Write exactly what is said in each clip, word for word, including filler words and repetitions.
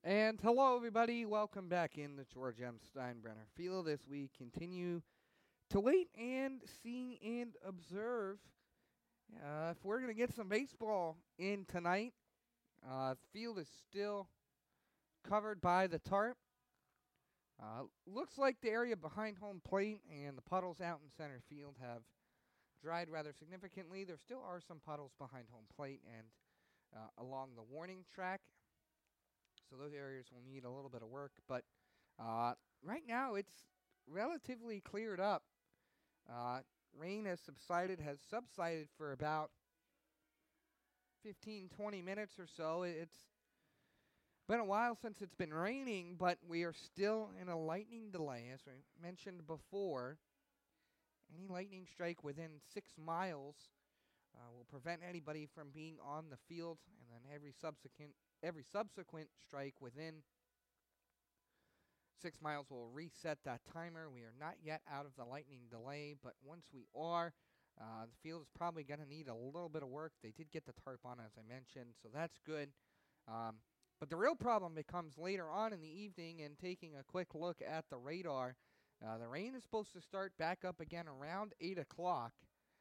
And hello, everybody. Welcome back in the George M. Steinbrenner Field as we continue to wait and see and observe uh, if we're going to get some baseball in tonight. Uh, the field is still covered by the tarp. Uh, looks like the area behind home plate and the puddles out in center field have dried rather significantly. There still are some puddles behind home plate and uh, along the warning track. So those areas will need a little bit of work. But uh, right now it's relatively cleared up. Uh, rain has subsided, has subsided for about fifteen, twenty minutes or so. It's been a while since it's been raining, but we are still in a lightning delay. As we mentioned before, any lightning strike within six miles uh, will prevent anybody from being on the field, and then every subsequent every subsequent strike within six miles will reset that timer. We are not yet out of the lightning delay, but once we are, uh, the field is probably going to need a little bit of work. They did get the tarp on, as I mentioned, so that's good. Um, but the real problem becomes later on in the evening and taking a quick look at the radar. Uh, the rain is supposed to start back up again around eight o'clock.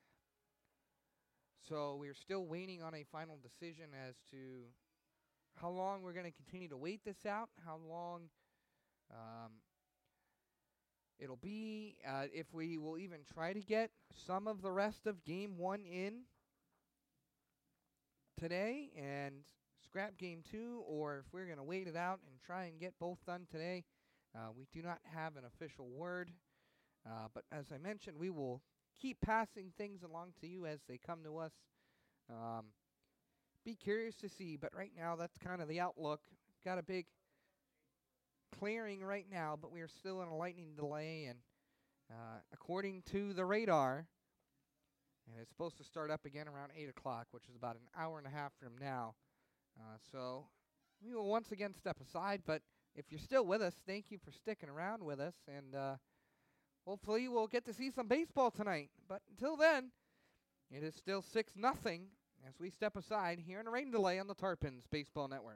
So we're still waiting on a final decision as to how long we're going to continue to wait this out, how long um, it'll be, uh, if we will even try to get some of the rest of game one in today and scrap game two, or if we're going to wait it out and try and get both done today. Uh, we do not have an official word, uh, but as I mentioned, we will keep passing things along to you as they come to us. Um, be curious to see, but right now that's kind of the outlook. Got a big clearing right now, but we are still in a lightning delay, and uh, according to the radar, and it's supposed to start up again around eight o'clock, which is about an hour and a half from now. Uh, so we will once again step aside, but if you're still with us, thank you for sticking around with us, and uh, hopefully we'll get to see some baseball tonight. But until then, it is still six nothing as we step aside here in a rain delay on the Tarpons Baseball Network.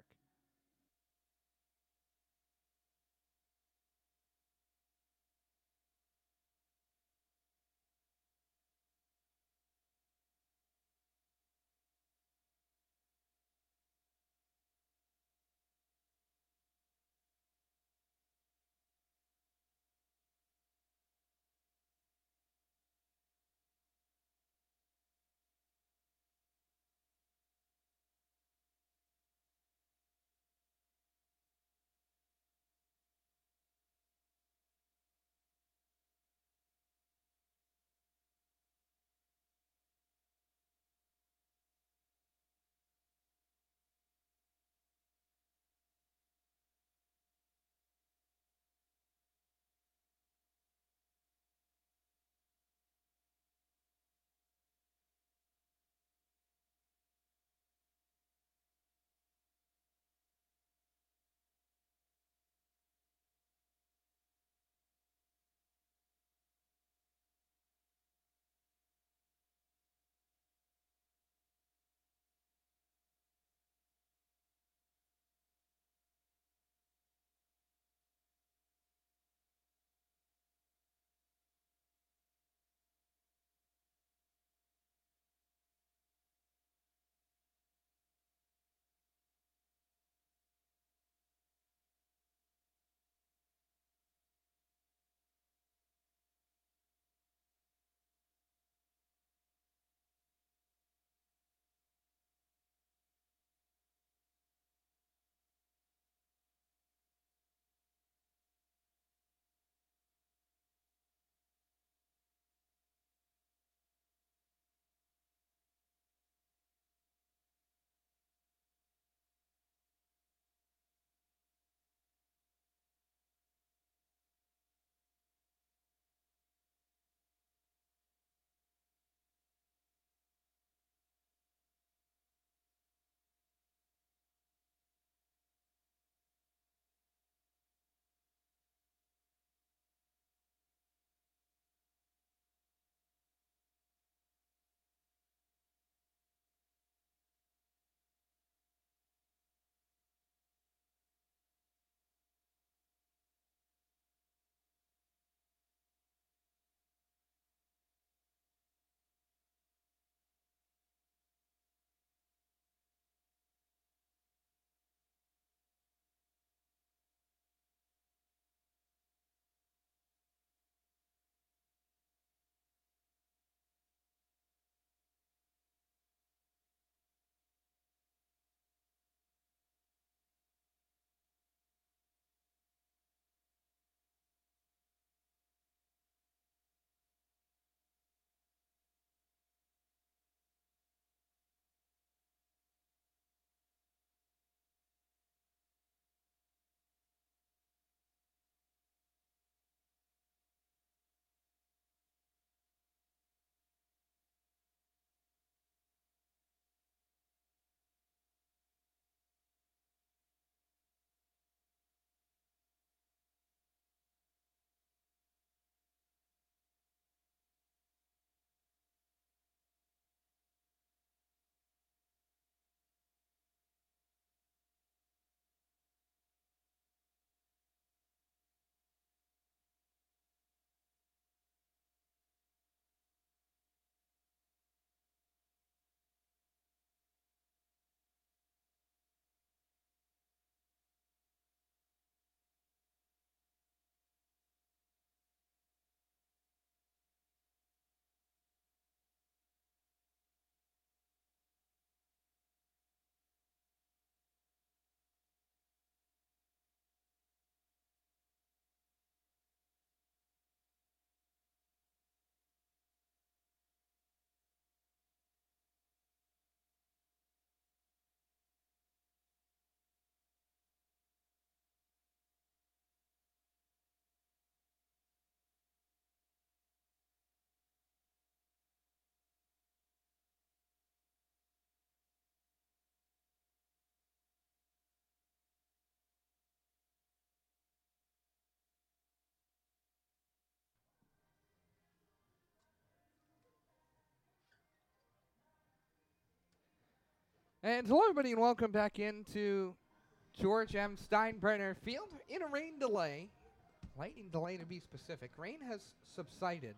And hello, everybody, and welcome back into George M. Steinbrenner Field in a rain delay. Lightning delay, to be specific. Rain has subsided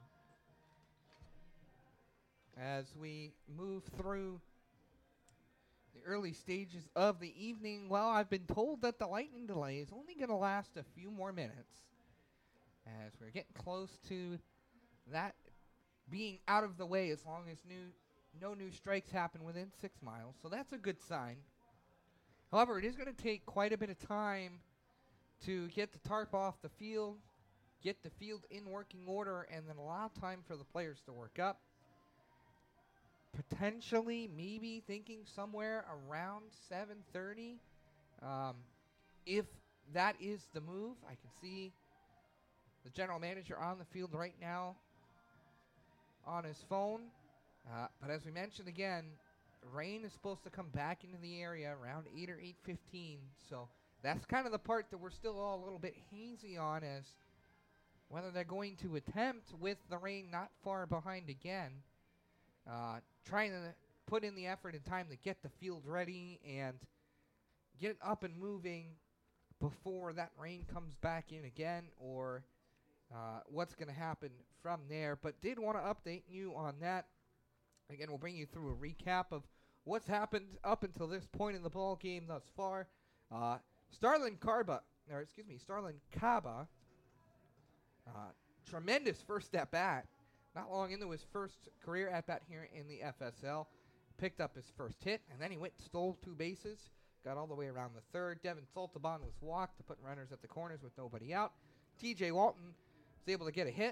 as we move through the early stages of the evening. Well, I've been told that the lightning delay is only going to last a few more minutes as we're getting close to that being out of the way, as long as new no new strikes happen within six miles. So that's a good sign. However, it is going to take quite a bit of time to get the tarp off the field, get the field in working order, and then allow time for the players to work up. Potentially, maybe thinking somewhere around seven thirty. Um, if that is the move, I can see the general manager on the field right now on his phone. Uh, but as we mentioned again, rain is supposed to come back into the area around eight or eight fifteen. So that's kind of the part that we're still all a little bit hazy on, as whether they're going to attempt, with the rain not far behind again, uh, trying to put in the effort and time to get the field ready and get it up and moving before that rain comes back in again, or uh, what's going to happen from there. But did want to update you on that. Again, we'll bring you through a recap of what's happened up until this point in the ball game thus far. Uh, Starlin Carba, or excuse me, Starlin Kaba, uh, tremendous first at bat. Not long into his first career at bat here in the F S L, picked up his first hit, and then he went and stole two bases, got all the way around the third. Devin Soltabon was walked to put runners at the corners with nobody out. T J Walton was able to get a hit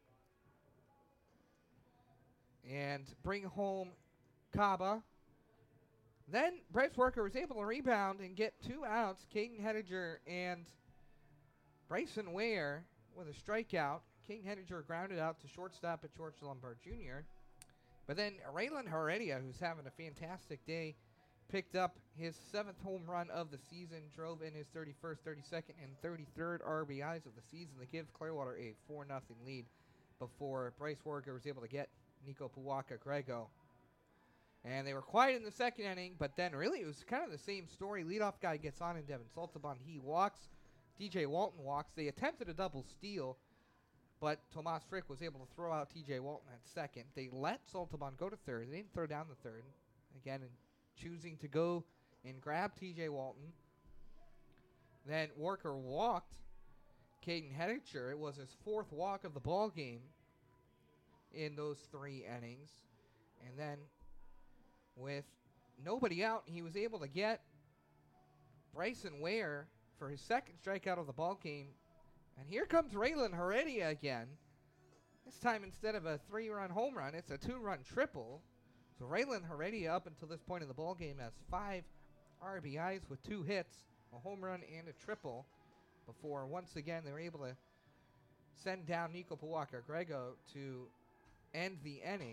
and bring home Kaba. Then Bryce Worker was able to rebound and get two outs. Caden Hediger and Bryson Ware with a strikeout. Caden Hediger grounded out to shortstop at George Lombard Junior But then Raylan Heredia, who's having a fantastic day, picked up his seventh home run of the season, drove in his thirty-first, thirty-second, and thirty-third R B Is of the season to give Clearwater a four nothing lead before Bryce Worker was able to get Nico Puwaka Grego. And they were quiet in the second inning, but then really it was kind of the same story. Leadoff guy gets on, and Devin Soltabon, he walks. D J Walton walks. They attempted a double steal, but Tomas Frick was able to throw out T J Walton at second. They let Soltabon go to third. They didn't throw down the third. Again, and choosing to go and grab T J Walton. Then Worker walked Caden Hediger. It was his fourth walk of the ball game in those three innings. And then with nobody out, he was able to get Bryson Ware for his second strikeout of the ball game. And here comes Raylan Heredia again. This time, instead of a three-run home run, it's a two-run triple. So Raylan Heredia, up until this point in the ball game, has five R B Is with two hits, a home run and a triple, before once again they were able to send down Nico Puwaka Grego to end the inning.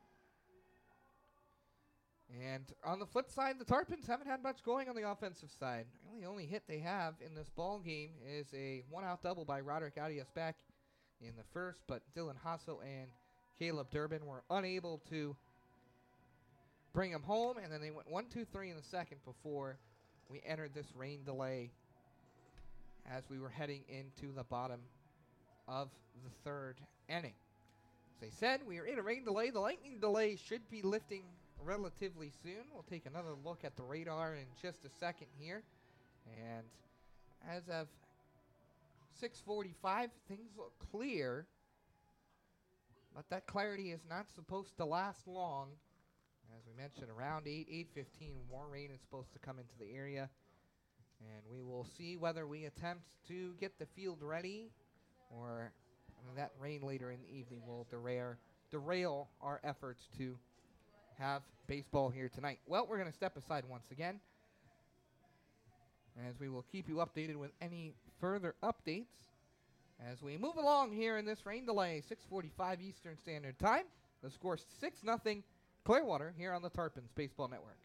And on the flip side, the Tarpons haven't had much going on the offensive side. Really, the only hit they have in this ball game is a one-out double by Roderick Arias back in the first, but Dylan Hasso and Caleb Durbin were unable to bring him home, and then they went one, two, three in the second before we entered this rain delay as we were heading into the bottom of the third inning. As I said, we are in a rain delay. The lightning delay should be lifting relatively soon. We'll take another look at the radar in just a second here. And as of six forty-five, things look clear, but that clarity is not supposed to last long. As we mentioned, around eight, eight fifteen, more rain is supposed to come into the area. And we will see whether we attempt to get the field ready, or that rain later in the evening will derail, derail our efforts to have baseball here tonight. Well, we're going to step aside once again, as we will keep you updated with any further updates as we move along here in this rain delay. Six forty-five Eastern Standard Time. The score six nothing Clearwater here on the Tarpons Baseball Network.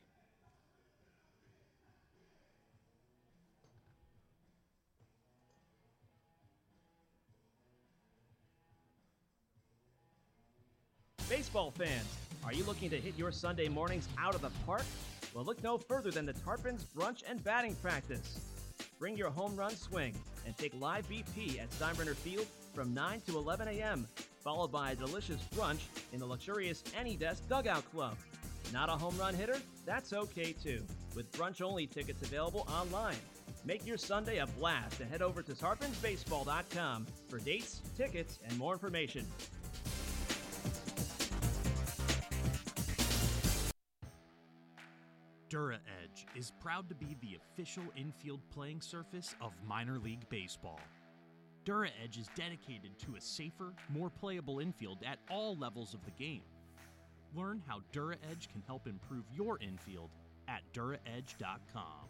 Baseball fans, are you looking to hit your Sunday mornings out of the park? Well, look no further than the Tarpons Brunch and Batting Practice. Bring your home run swing and take live B P at Steinbrenner Field from nine to eleven a.m., followed by a delicious brunch in the luxurious AnyDesk Dugout Club. Not a home run hitter? That's okay too, with brunch-only tickets available online. Make your Sunday a blast and head over to tarpons baseball dot com for dates, tickets, and more information. DuraEdge is proud to be the official infield playing surface of minor league baseball. DuraEdge is dedicated to a safer, more playable infield at all levels of the game. Learn how DuraEdge can help improve your infield at dura edge dot com.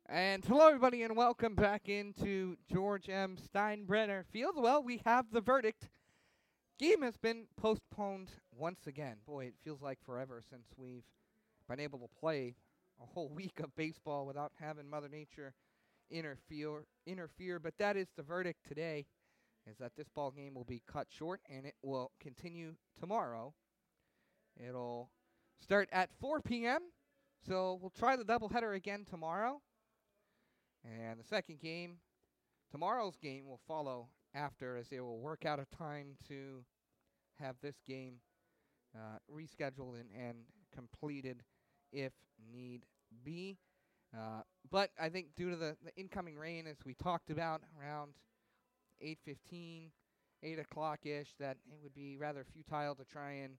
And hello, everybody, and welcome back into George M. Steinbrenner Field. Well, we have the verdict. Game has been postponed once again. Boy, it feels like forever since we've been able to play a whole week of baseball without having Mother Nature interfere. interfere. But that is the verdict today, is that this ball game will be cut short, and it will continue tomorrow. It'll start at four p.m., so we'll try the doubleheader again tomorrow. And the second game, tomorrow's game, will follow after, as they will work out a time to have this game uh, rescheduled and, and completed if need be. Uh, but I think due to the, the incoming rain, as we talked about, around eight fifteen, eight o'clock-ish, that it would be rather futile to try and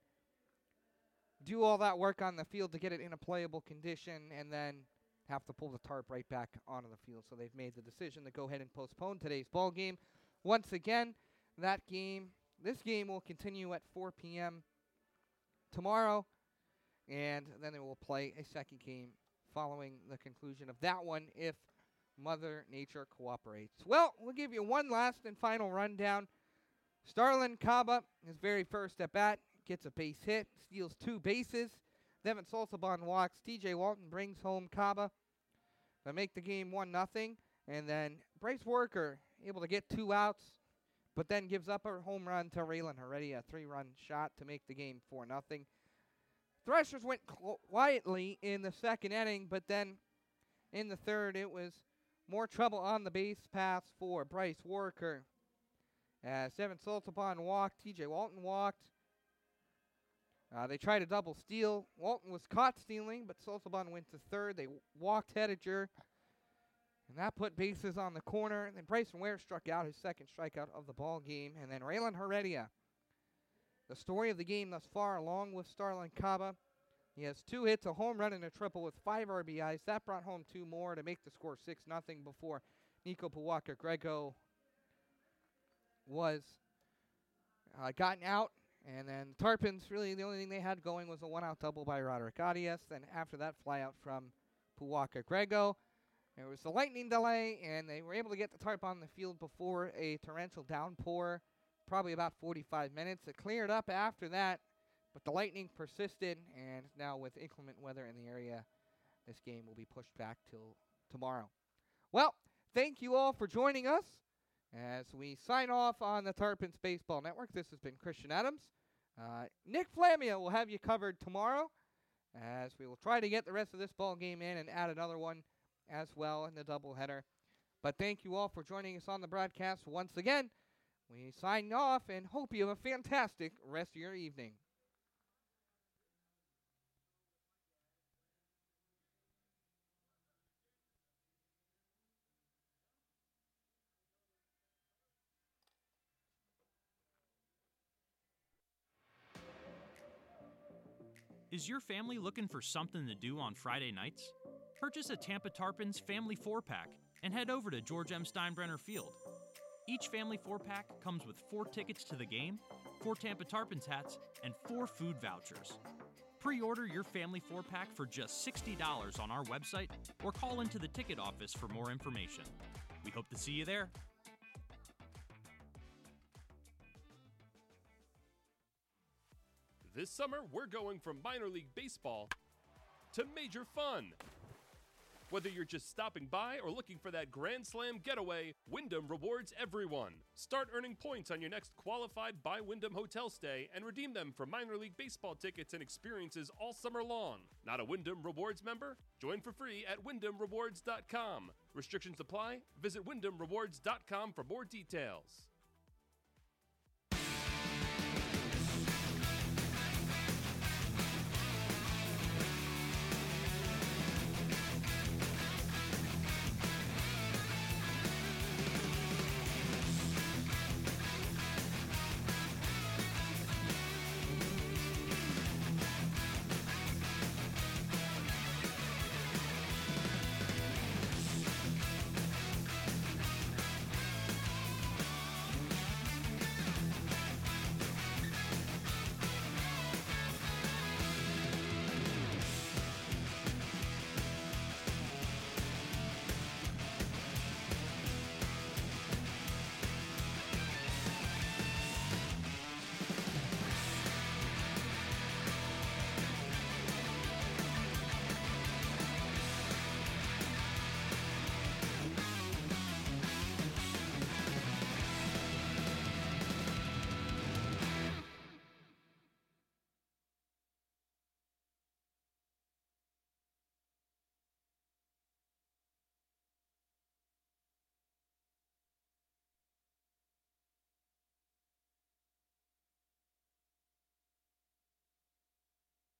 do all that work on the field to get it in a playable condition and then have to pull the tarp right back onto the field. So they've made the decision to go ahead and postpone today's ball game. Once again, that game, this game will continue at four p.m. tomorrow, and then they will play a second game following the conclusion of that one if Mother Nature cooperates. Well, we'll give you one last and final rundown. Starlin Caba, his very first at bat, gets a base hit, steals two bases. Devin Solsobon walks. T J Walton brings home Caba to make the game one nothing. And then Bryce Worker able to get two outs, but then gives up a home run to Raylan Heredia, a three-run shot to make the game four nothing. Threshers went cl- quietly in the second inning, but then in the third it was more trouble on the base paths for Bryce Worker. As Devin Solsobon walked, T J Walton walked. Uh, they tried a double steal. Walton was caught stealing, but Solsobon went to third. They w- walked Hediger, and that put bases on the corner. And then Bryson Ware struck out, his second strikeout of the ball game. And then Raylan Heredia, the story of the game thus far, along with Starlin Caba. He has two hits, a home run, and a triple with five R B Is. That brought home two more to make the score six nothing before Nico Puwaka-Grego was uh, gotten out. And then Tarpons, really the only thing they had going was a one-out double by Roderick Arias. Then after that, fly-out from Puwaka-Grego. There was a lightning delay, and they were able to get the tarp on the field before a torrential downpour, probably about forty-five minutes. It cleared up after that, but the lightning persisted, and now with inclement weather in the area, this game will be pushed back till tomorrow. Well, thank you all for joining us as we sign off on the Tarpons Baseball Network. This has been Christian Adams. Uh, Nick Flamia will have you covered tomorrow as we will try to get the rest of this ball game in and add another one as well in the doubleheader. But thank you all for joining us on the broadcast once again. We sign off and hope you have a fantastic rest of your evening. Is your family looking for something to do on Friday nights? Purchase a Tampa Tarpons Family four-pack and head over to George M. Steinbrenner Field. Each Family four-pack comes with four tickets to the game, four Tampa Tarpons hats, and four food vouchers. Pre-order your Family four-pack for just sixty dollars on our website or call into the ticket office for more information. We hope to see you there. This summer, we're going from minor league baseball to major fun. Whether you're just stopping by or looking for that Grand Slam getaway, Wyndham rewards everyone. Start earning points on your next qualified by Wyndham hotel stay and redeem them for minor league baseball tickets and experiences all summer long. Not a Wyndham Rewards member? Join for free at wyndham rewards dot com. Restrictions apply. Visit wyndham rewards dot com for more details.